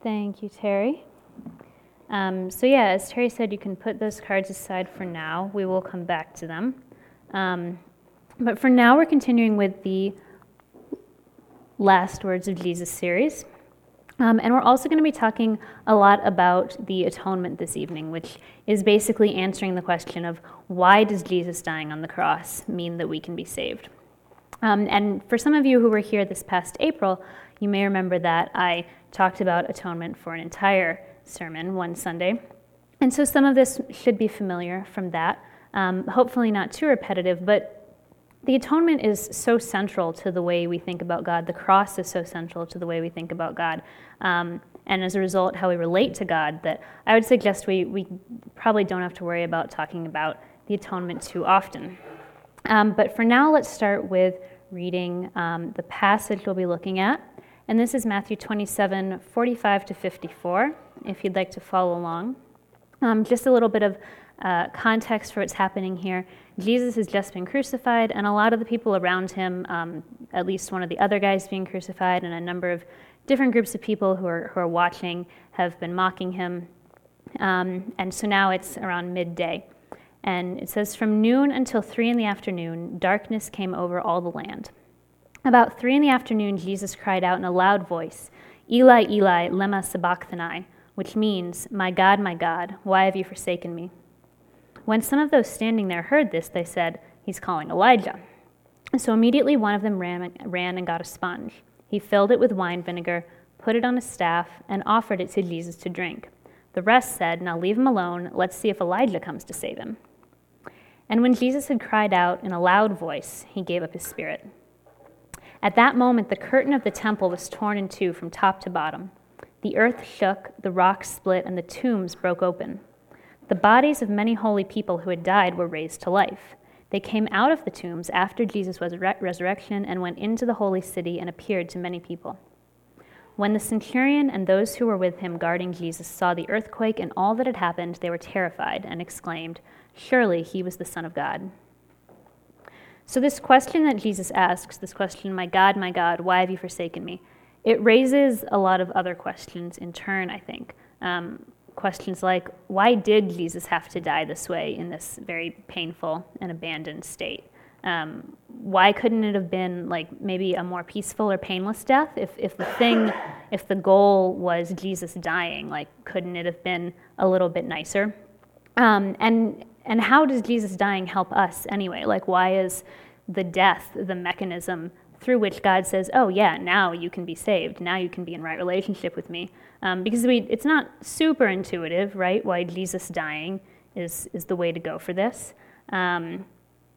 Thank you, Terry. As Terry said, you can put those cards aside for now. We will come back to them. But for now, we're continuing with the Last Words of Jesus series. And we're also going to be talking a lot about the atonement this evening, which is basically answering the question of why does Jesus dying on the cross mean that we can be saved? And for some of you who were here this past April, you may remember that I talked about atonement for an entire sermon one Sunday. And so some of this should be familiar from that, hopefully not too repetitive, but the atonement is so central to the way we think about God. The cross is so central to the way we think about God. And as a result, how we relate to God, that I would suggest we probably don't have to worry about talking about the atonement too often. But for now, let's start with reading the passage we'll be looking at. And this is Matthew 27, 45 to 54, if you'd like to follow along. Just a little bit of context for what's happening here. Jesus has just been crucified, and a lot of the people around him, at least one of the other guys being crucified, and a number of different groups of people who are watching have been mocking him. And so now it's around midday. And it says, from noon until 3 in the afternoon, darkness came over all the land. About 3 in the afternoon, Jesus cried out in a loud voice, Eli, Eli, lema sabachthani, which means, my God, why have you forsaken me? When some of those standing there heard this, they said, he's calling Elijah. So immediately one of them ran and got a sponge. He filled it with wine vinegar, put it on a staff, and offered it to Jesus to drink. The rest said, now leave him alone, let's see if Elijah comes to save him. And when Jesus had cried out in a loud voice, he gave up his spirit. At that moment, the curtain of the temple was torn in two from top to bottom. The earth shook, the rocks split, and the tombs broke open. The bodies of many holy people who had died were raised to life. They came out of the tombs after Jesus' resurrection and went into the holy city and appeared to many people. When the centurion and those who were with him guarding Jesus saw the earthquake and all that had happened, they were terrified and exclaimed, surely he was the Son of God. So this question that Jesus asks, this question, my God, why have you forsaken me? It raises a lot of other questions in turn, I think. Questions like, why did Jesus have to die this way in this very painful and abandoned state? Why couldn't it have been like maybe a more peaceful or painless death? If the goal was Jesus dying, like couldn't it have been a little bit nicer? And how does Jesus dying help us anyway? Like, why is the death the mechanism through which God says, oh yeah, now you can be saved, now you can be in right relationship with me? Because it's not super intuitive, right, why Jesus dying is the way to go for this. And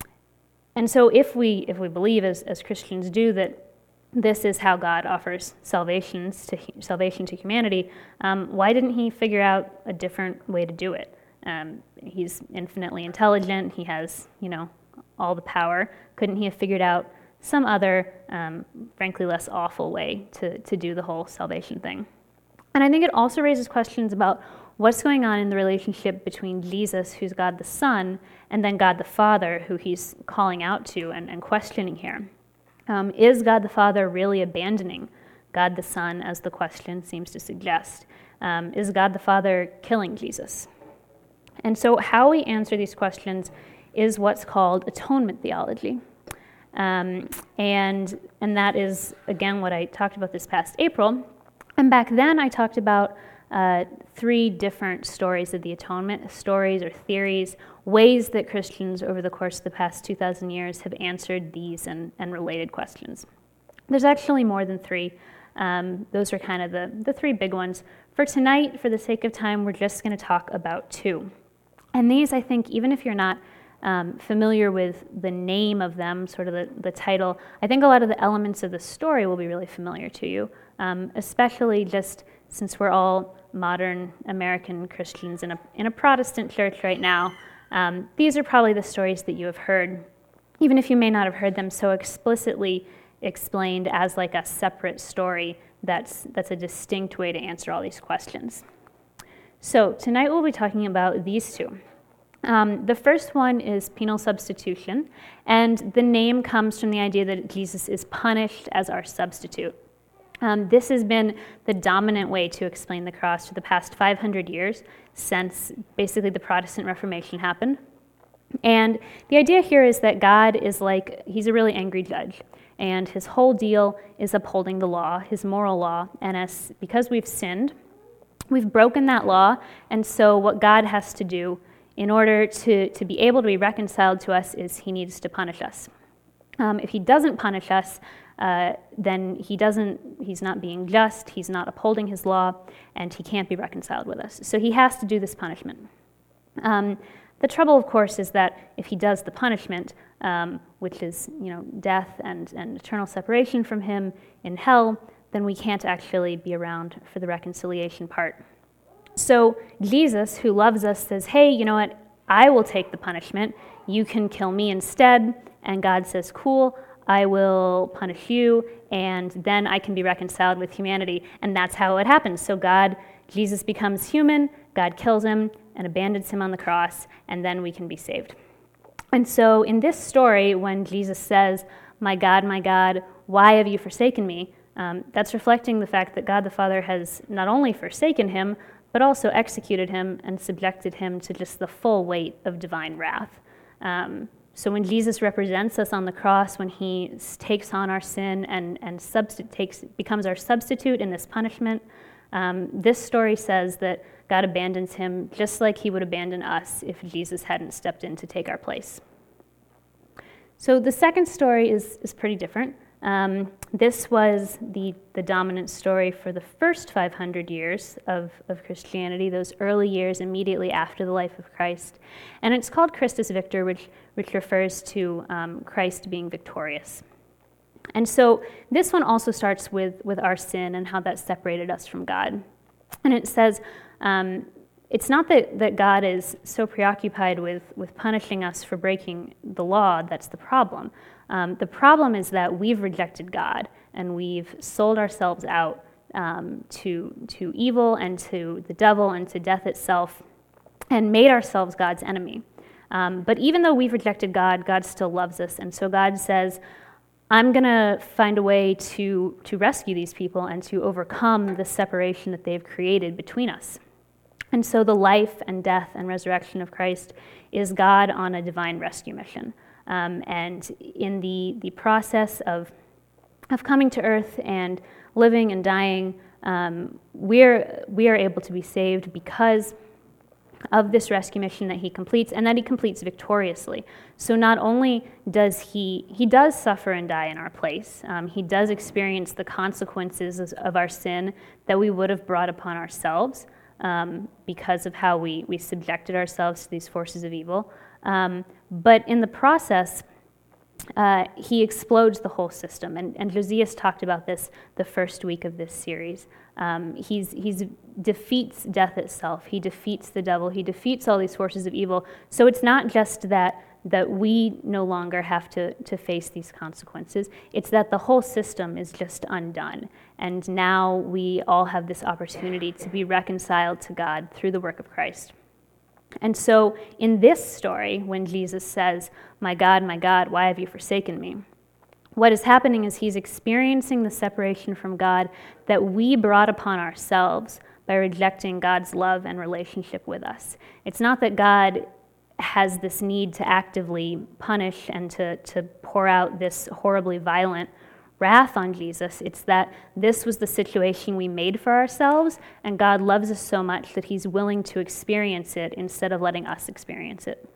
so if we believe, as Christians do, that this is how God offers salvation to humanity, why didn't he figure out a different way to do it? He's infinitely intelligent, he has, all the power. Couldn't he have figured out some other, frankly, less awful way to do the whole salvation thing? And I think it also raises questions about what's going on in the relationship between Jesus, who's God the Son, and then God the Father, who he's calling out to and questioning here. Is God the Father really abandoning God the Son, as the question seems to suggest? Is God the Father killing Jesus? And so how we answer these questions is what's called atonement theology. And that is, again, what I talked about this past April. And back then I talked about 3 different stories of the atonement, stories or theories, ways that Christians over the course of the past 2,000 years have answered these and related questions. There's actually more than 3. Those are kind of the 3 big ones. For tonight, for the sake of time, we're just going to talk about 2. And these, I think, even if you're not familiar with the name of them, sort of the title, I think a lot of the elements of the story will be really familiar to you, especially just since we're all modern American Christians in a Protestant church right now. These are probably the stories that you have heard, even if you may not have heard them so explicitly explained as like a separate story. That's a distinct way to answer all these questions. So tonight we'll be talking about these 2. The first one is penal substitution, and the name comes from the idea that Jesus is punished as our substitute. This has been the dominant way to explain the cross for the past 500 years, since basically the Protestant Reformation happened. And the idea here is that God is he's a really angry judge, and his whole deal is upholding the law, his moral law, and because we've sinned, we've broken that law, and so what God has to do in order to be able to be reconciled to us is he needs to punish us. If he doesn't punish us, then he's not being just, he's not upholding his law, and he can't be reconciled with us. So he has to do this punishment. The trouble, of course, is that if he does the punishment, which is death and eternal separation from him in hell, then we can't actually be around for the reconciliation part. So Jesus, who loves us, says, hey, you know what, I will take the punishment, you can kill me instead, and God says, cool, I will punish you, and then I can be reconciled with humanity. And that's how it happens. So Jesus becomes human, God kills him and abandons him on the cross, and then we can be saved. And so in this story, when Jesus says, my God, why have you forsaken me? That's reflecting the fact that God the Father has not only forsaken him, but also executed him and subjected him to just the full weight of divine wrath. So when Jesus represents us on the cross, when he takes on our sin and becomes our substitute in this punishment, this story says that God abandons him just like he would abandon us if Jesus hadn't stepped in to take our place. So the second story is pretty different. This was the dominant story for the first 500 years of Christianity, those early years immediately after the life of Christ. And it's called Christus Victor, which refers to Christ being victorious. And so this one also starts with our sin and how that separated us from God. And it says, it's not that God is so preoccupied with punishing us for breaking the law that's the problem. The problem is that we've rejected God and we've sold ourselves out to evil and to the devil and to death itself and made ourselves God's enemy. But even though we've rejected God, God still loves us. And so God says, I'm going to find a way to rescue these people and to overcome the separation that they've created between us. And so the life and death and resurrection of Christ is God on a divine rescue mission. And in the process of coming to earth and living and dying, we are able to be saved because of this rescue mission that he completes, and that he completes victoriously. So not only does he does suffer and die in our place, he does experience the consequences of our sin that we would have brought upon ourselves because of how we subjected ourselves to these forces of evil. But in the process, he explodes the whole system. And Josias talked about this the first week of this series. He's defeats death itself. He defeats the devil. He defeats all these forces of evil. So it's not just that we no longer have to face these consequences. It's that the whole system is just undone. And now we all have this opportunity to be reconciled to God through the work of Christ. And so in this story, when Jesus says, my God, why have you forsaken me? What is happening is he's experiencing the separation from God that we brought upon ourselves by rejecting God's love and relationship with us. It's not that God has this need to actively punish and to pour out this horribly violent wrath on Jesus. It's that this was the situation we made for ourselves, and God loves us so much that he's willing to experience it instead of letting us experience it.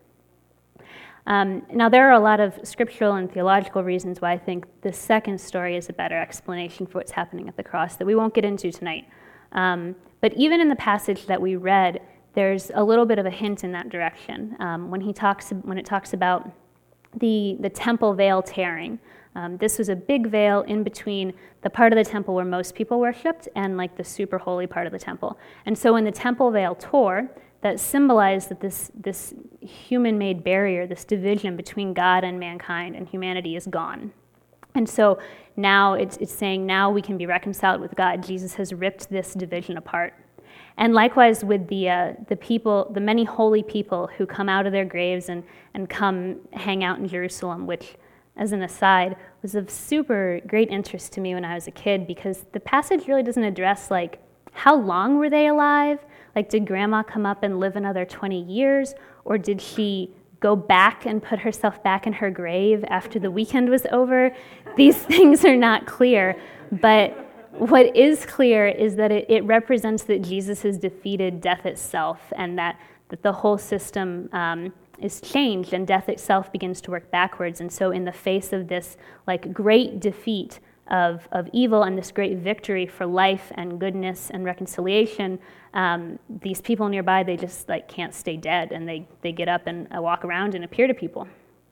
Now, there are a lot of scriptural and theological reasons why I think the second story is a better explanation for what's happening at the cross that we won't get into tonight. But even in the passage that we read, there's a little bit of a hint in that direction. When it talks about the temple veil tearing, this was a big veil in between the part of the temple where most people worshipped and like the super holy part of the temple. And so when the temple veil tore, that symbolized that this human-made barrier, this division between God and mankind and humanity is gone. And so now it's saying now we can be reconciled with God. Jesus has ripped this division apart. And likewise with the people, the many holy people who come out of their graves and come hang out in Jerusalem, which as an aside, was of super great interest to me when I was a kid, because the passage really doesn't address, like, how long were they alive? Like, did grandma come up and live another 20 years? Or did she go back and put herself back in her grave after the weekend was over? These things are not clear. But what is clear is that it represents that Jesus has defeated death itself, and that the whole system is changed, and death itself begins to work backwards. And so in the face of this, like, great defeat of evil and this great victory for life and goodness and reconciliation, these people nearby, they just, like, can't stay dead, and they get up and walk around and appear to people.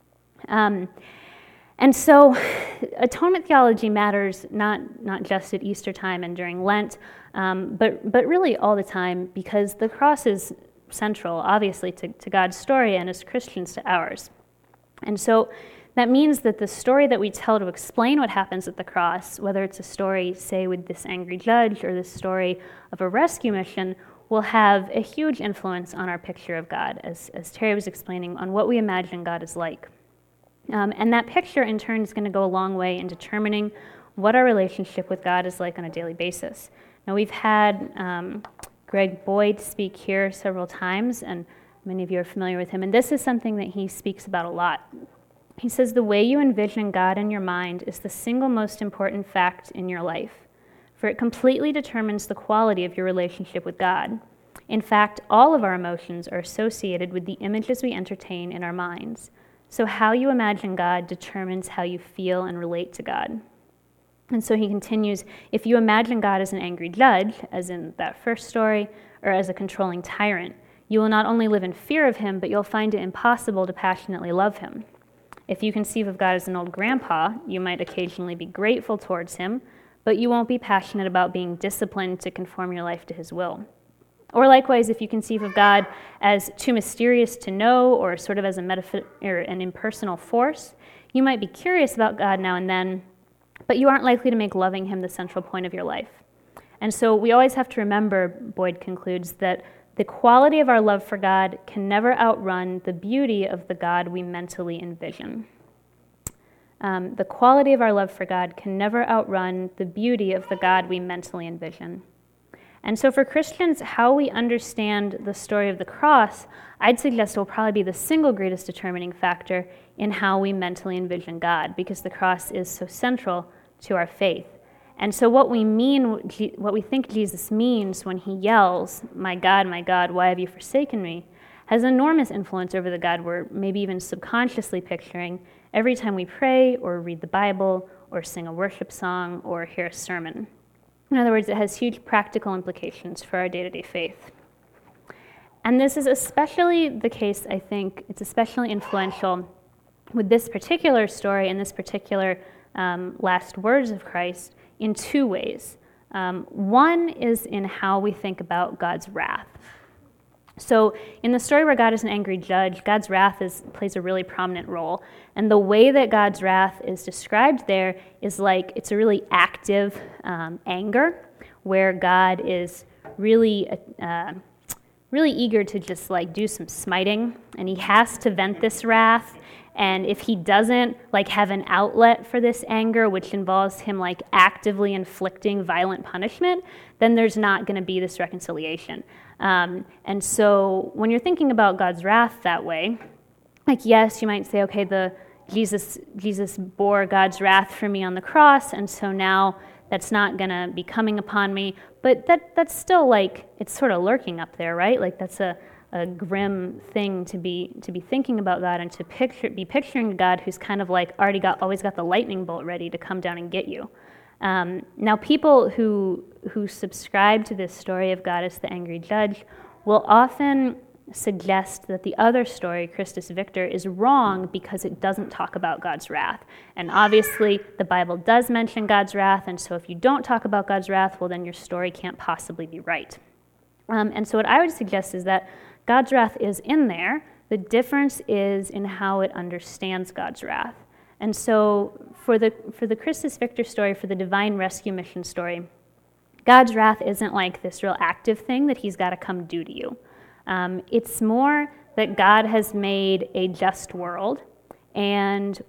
And so atonement theology matters not just at Easter time and during Lent, but really all the time, because the cross is central, obviously, to God's story, and as Christians to ours. And so that means that the story that we tell to explain what happens at the cross, whether it's a story, say, with this angry judge, or the story of a rescue mission, will have a huge influence on our picture of God, as Terry was explaining, on what we imagine God is like. And that picture, in turn, is going to go a long way in determining what our relationship with God is like on a daily basis. Now, we've had Greg Boyd speak here several times, and many of you are familiar with him, and this is something that he speaks about a lot. He says, the way you envision God in your mind is the single most important fact in your life, for it completely determines the quality of your relationship with God. In fact, all of our emotions are associated with the images we entertain in our minds. So how you imagine God determines how you feel and relate to God. And so he continues, if you imagine God as an angry judge, as in that first story, or as a controlling tyrant, you will not only live in fear of him, but you'll find it impossible to passionately love him. If you conceive of God as an old grandpa, you might occasionally be grateful towards him, but you won't be passionate about being disciplined to conform your life to his will. Or likewise, if you conceive of God as too mysterious to know, or sort of as an impersonal force, you might be curious about God now and then, but you aren't likely to make loving him the central point of your life. And so we always have to remember, Boyd concludes, that the quality of our love for God can never outrun the beauty of the God we mentally envision. The quality of our love for God can never outrun the beauty of the God we mentally envision. And so for Christians, how we understand the story of the cross, I'd suggest will probably be the single greatest determining factor in how we mentally envision God, because the cross is so central to our faith. And so what we think Jesus means when he yells, my God, why have you forsaken me?" has enormous influence over the God we're maybe even subconsciously picturing every time we pray or read the Bible or sing a worship song or hear a sermon. In other words, it has huge practical implications for our day-to-day faith. And this is especially the case, I think, it's especially influential with this particular story and this particular last words of Christ in two ways. One is in how we think about God's wrath. So in the story where God is an angry judge, God's wrath plays a really prominent role. And the way that God's wrath is described there is like it's a really active anger, where God is really eager to just like do some smiting, and he has to vent this wrath. And if he doesn't like have an outlet for this anger, which involves him like actively inflicting violent punishment, then there's not going to be this reconciliation. And so when you're thinking about God's wrath that way, like, yes, you might say, okay, Jesus bore God's wrath for me on the cross, and so now that's not going to be coming upon me. But that's still like, it's sort of lurking up there, right? Like that's a grim thing to be thinking about God, and to be picturing a God who's kind of like always got the lightning bolt ready to come down and get you. Now, people who subscribe to this story of God as the angry judge will often suggest that the other story, Christus Victor, is wrong because it doesn't talk about God's wrath. And obviously, the Bible does mention God's wrath, and so if you don't talk about God's wrath, well, then your story can't possibly be right. And so what I would suggest is that God's wrath is in there. The difference is in how it understands God's wrath. And so for the Christus Victor story, for the divine rescue mission story, God's wrath isn't like this real active thing that he's got to come do to you. It's more that God has made a just world, and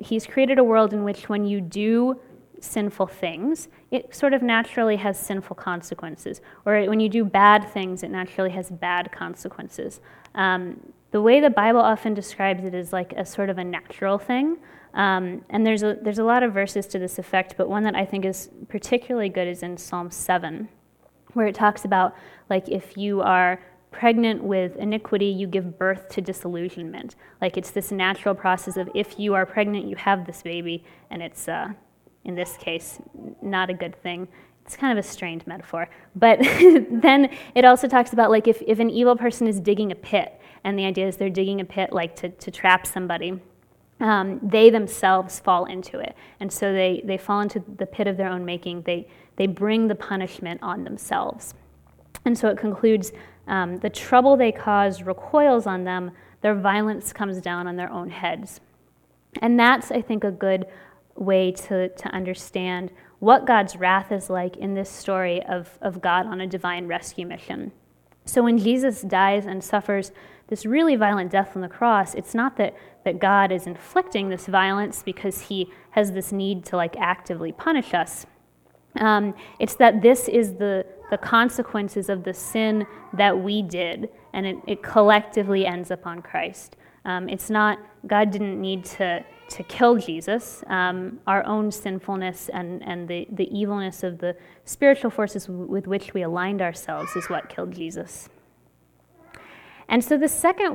he's created a world in which when you do sinful things, it sort of naturally has sinful consequences. Or when you do bad things, it naturally has bad consequences. The way the Bible often describes it is like a sort of a natural thing. And there's a lot of verses to this effect, but one that I think is particularly good is in Psalm 7, where it talks about, like, if you are pregnant with iniquity, you give birth to disillusionment. Like, it's this natural process of, if you are pregnant, you have this baby, and it's, in this case, not a good thing. It's kind of a strained metaphor. But then it also talks about, like, if an evil person is digging a pit, and the idea is they're digging a pit, like, to trap somebody, they themselves fall into it. And so they fall into the pit of their own making. They bring the punishment on themselves. And so it concludes, the trouble they cause recoils on them, their violence comes down on their own heads. And that's, I think, a good way to understand what God's wrath is like in this story of God on a divine rescue mission. So when Jesus dies and suffers this really violent death on the cross, it's not that God is inflicting this violence because he has this need to, like, actively punish us. It's that this is the consequences of the sin that we did, and it collectively ends up on Christ. It's not, God didn't need to kill Jesus. Our own sinfulness and the evilness of the spiritual forces with which we aligned ourselves is what killed Jesus. And so the second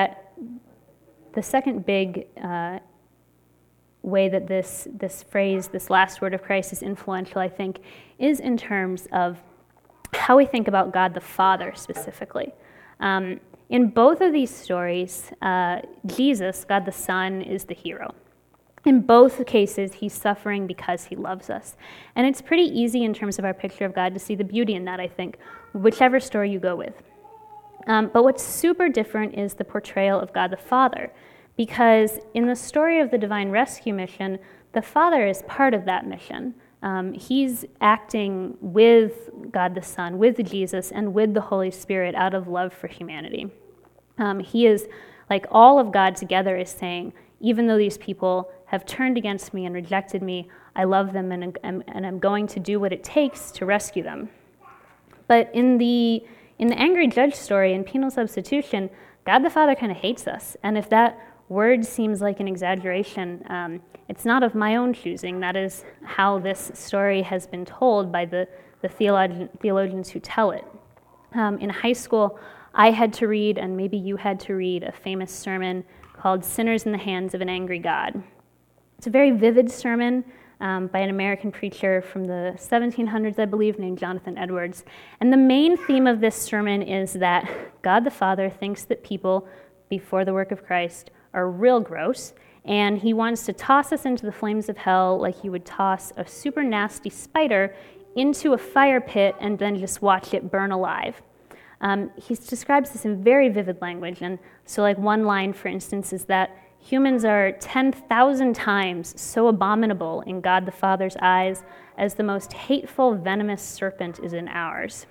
big way that this phrase, this last word of Christ, is influential, I think, is in terms of how we think about God the Father specifically. In both of these stories, Jesus, God the Son, is the hero. In both cases, he's suffering because he loves us. And it's pretty easy in terms of our picture of God to see the beauty in that, I think, whichever story you go with. But what's super different is the portrayal of God the Father, because in the story of the Divine Rescue Mission, the Father is part of that mission. He's acting with God the Son, with Jesus, and with the Holy Spirit out of love for humanity. He is, like, all of God together is saying, even though these people have turned against me and rejected me, I love them and I'm going to do what it takes to rescue them. But in the angry judge story, in penal substitution, God the Father kind of hates us. And if that word seems like an exaggeration, it's not of my own choosing. That is how this story has been told by the theologians who tell it. In high school, I had to read, and maybe you had to read, a famous sermon called Sinners in the Hands of an Angry God. It's a very vivid sermon by an American preacher from the 1700s, I believe, named Jonathan Edwards. And the main theme of this sermon is that God the Father thinks that people, before the work of Christ, are real gross, and he wants to toss us into the flames of hell like he would toss a super nasty spider into a fire pit and then just watch it burn alive. He describes this in very vivid language, and so, like, one line, for instance, is that humans are 10,000 times so abominable in God the Father's eyes as the most hateful, venomous serpent is in ours.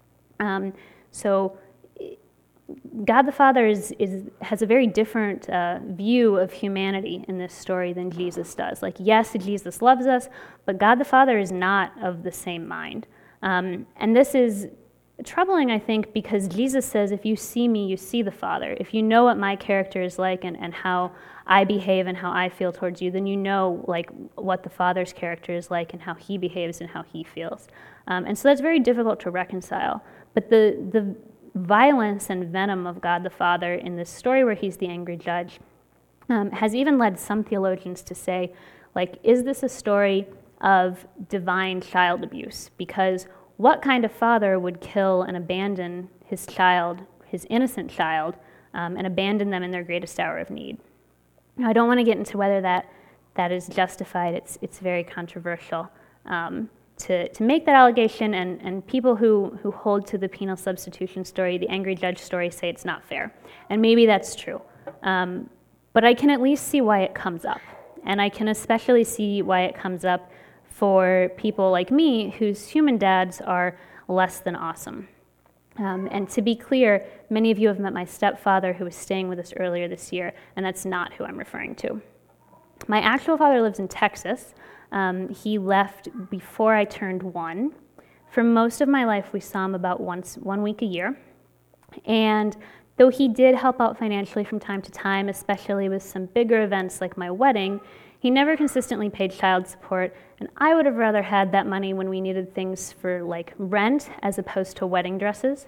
So God the Father has a very different view of humanity in this story than Jesus does. Like, yes, Jesus loves us, but God the Father is not of the same mind. And this is troubling, I think, because Jesus says, if you see me, you see the Father. If you know what my character is like and how I behave and how I feel towards you, then you know, like, what the Father's character is like and how he behaves and how he feels. And so that's very difficult to reconcile. But the violence and venom of God the Father in this story where he's the angry judge has even led some theologians to say, like, is this a story of divine child abuse? Because what kind of father would kill and abandon his child, his innocent child, and abandon them in their greatest hour of need? Now, I don't want to get into whether that is justified. It's very controversial to make that allegation, and people who hold to the penal substitution story, the angry judge story, say it's not fair. And maybe that's true. But I can at least see why it comes up. And I can especially see why it comes up for people like me whose human dads are less than awesome. And to be clear, many of you have met my stepfather who was staying with us earlier this year, and that's not who I'm referring to. My actual father lives in Texas. He left before I turned 1. For most of my life, we saw him about one week a year. And though he did help out financially from time to time, especially with some bigger events like my wedding, he never consistently paid child support, and I would have rather had that money when we needed things for like rent as opposed to wedding dresses.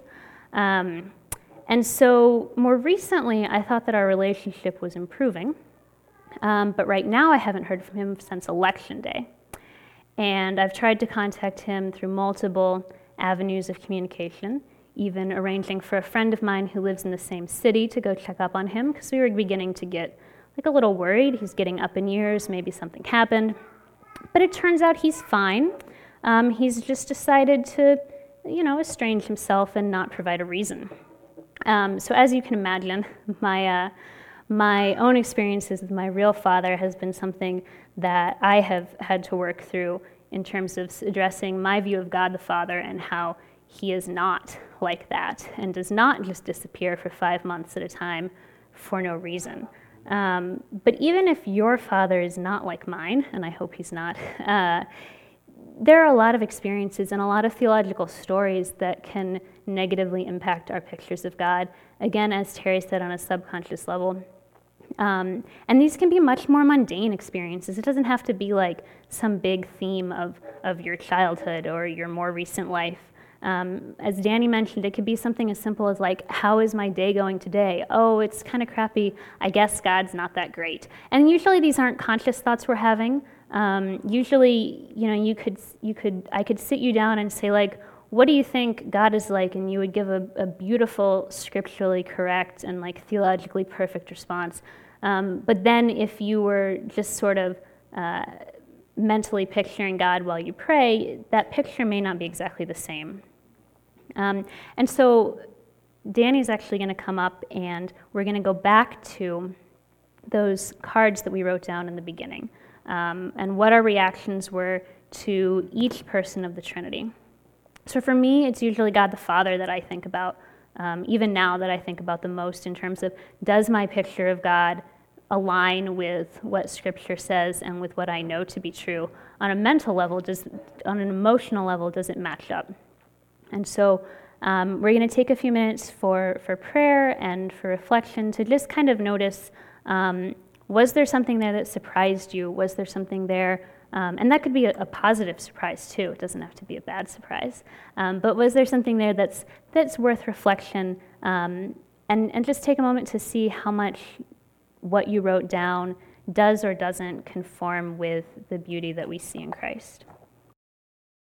And so more recently, I thought that our relationship was improving, but right now I haven't heard from him since Election Day. And I've tried to contact him through multiple avenues of communication, even arranging for a friend of mine who lives in the same city to go check up on him, because we were beginning to get like a little worried. He's getting up in years, maybe something happened. But it turns out he's fine. He's just decided to, estrange himself and not provide a reason. So as you can imagine, my own experiences with my real father has been something that I have had to work through in terms of addressing my view of God the Father and how he is not like that and does not just disappear for 5 months at a time for no reason. But even if your father is not like mine, and I hope he's not, there are a lot of experiences and a lot of theological stories that can negatively impact our pictures of God, again, as Terry said, on a subconscious level. And these can be much more mundane experiences. It doesn't have to be like some big theme of your childhood or your more recent life. As Danny mentioned, it could be something as simple as like, how is my day going today? Oh, it's kind of crappy. I guess God's not that great. And usually these aren't conscious thoughts we're having. Usually, I could sit you down and say like, what do you think God is like? And you would give a beautiful, scripturally correct and like theologically perfect response. But then if you were just sort of mentally picturing God while you pray, that picture may not be exactly the same. And so Danny's actually going to come up and we're going to go back to those cards that we wrote down in the beginning and what our reactions were to each person of the Trinity. So for me, it's usually God the Father that I think about, even now that I think about the most in terms of, does my picture of God align with what Scripture says and with what I know to be true? On a mental level, on an emotional level, does it match up? And so we're going to take a few minutes for prayer and for reflection to just kind of notice, was there something there that surprised you? Was there something there? And that could be a positive surprise too. It doesn't have to be a bad surprise. But was there something there that's worth reflection? And just take a moment to see how much what you wrote down does or doesn't conform with the beauty that we see in Christ.